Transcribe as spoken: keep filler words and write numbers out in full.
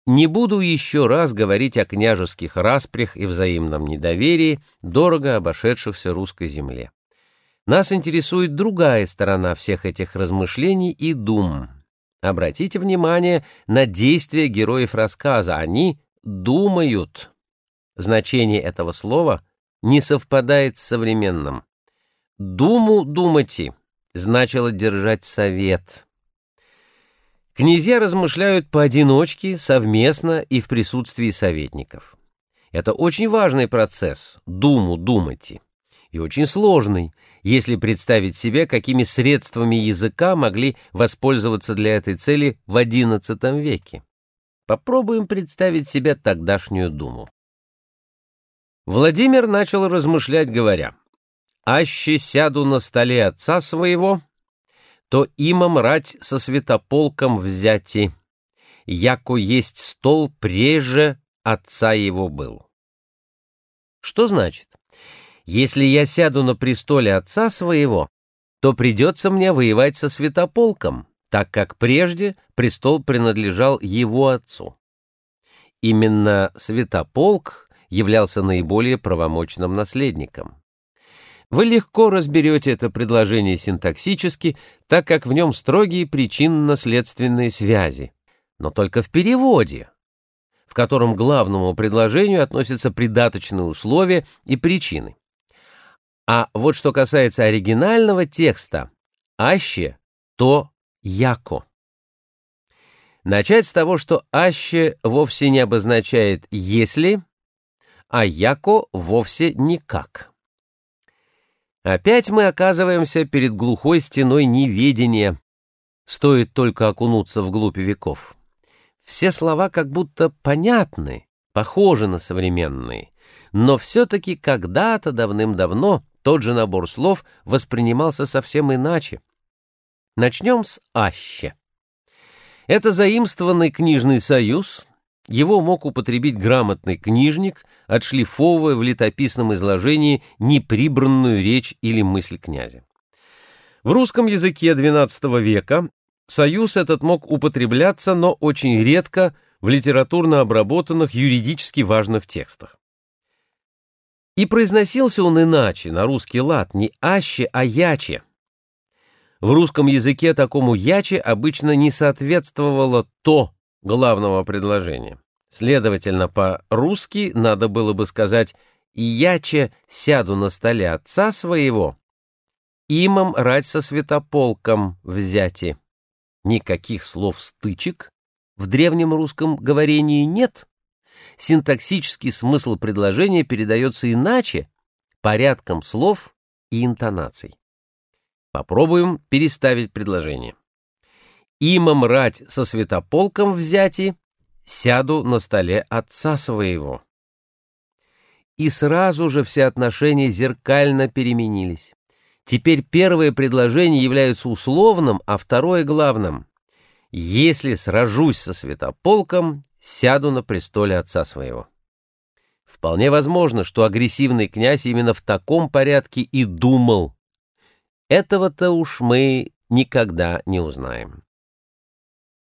Не буду еще раз говорить о княжеских распрях и взаимном недоверии, дорого обошедшихся русской земле. Нас интересует другая сторона всех этих размышлений и дум. Обратите внимание на действия героев рассказа. Они думают. Значение этого слова не совпадает с современным. «Думу думати» значило держать совет. Князья размышляют поодиночке, совместно и в присутствии советников. Это очень важный процесс — думу думати, и очень сложный, если представить себе, какими средствами языка могли воспользоваться для этой цели в одиннадцатом веке. Попробуем представить себе тогдашнюю думу. Владимир начал размышлять, говоря: «Аще сяду на столе отца своего, то имам рать со святополком взяти, яко есть стол преже отца его был». Что значит? Если я сяду на престоле отца своего, то придется мне воевать со святополком, так как прежде престол принадлежал его отцу. Именно святополк являлся наиболее правомочным наследником. Вы легко разберете это предложение синтаксически, так как в нем строгие причинно-следственные связи, но только в переводе, в котором к главному предложению относятся придаточные условия и причины. А вот что касается оригинального текста, «аще» то «яко». Начать с того, что «аще» вовсе не обозначает «если», а «яко» вовсе никак. Опять мы оказываемся перед глухой стеной неведения. Стоит только окунуться вглубь веков. Все слова как будто понятны, похожи на современные, но все-таки когда-то давным-давно тот же набор слов воспринимался совсем иначе. Начнем с «аще». Это заимствованный книжный союз. Его мог употребить грамотный книжник, отшлифовывая в летописном изложении неприбранную речь или мысль князя. В русском языке двенадцатого века союз этот мог употребляться, но очень редко в литературно обработанных юридически важных текстах. И произносился он иначе, на русский лад, не «аще», а «яче». В русском языке такому «яче» обычно не соответствовало «то» главного предложения. Следовательно, по-русски надо было бы сказать «и яче сяду на столе отца своего, имам рать со святополком взяти». Никаких слов-стычек в древнем русском говорении нет. Синтаксический смысл предложения передается иначе, порядком слов и интонаций. Попробуем переставить предложение. «Имам рать со святополком взяти, сяду на столе отца своего». И сразу же все отношения зеркально переменились. Теперь первое предложение является условным, а второе — главным. «Если сражусь со святополком, сяду на престоле отца своего». Вполне возможно, что агрессивный князь именно в таком порядке и думал. Этого-то уж мы никогда не узнаем.